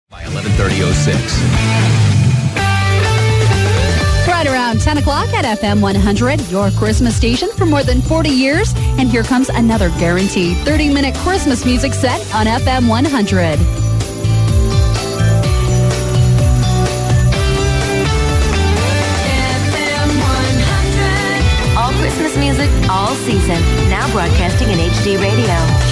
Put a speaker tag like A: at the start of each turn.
A: By 11:30:06.
B: Right around 10 o'clock at FM 100, your Christmas station for more than 40 years. And here comes another guaranteed 30-minute Christmas music set on FM 100.
C: FM 100. All Christmas music, all season. Now broadcasting in HD radio.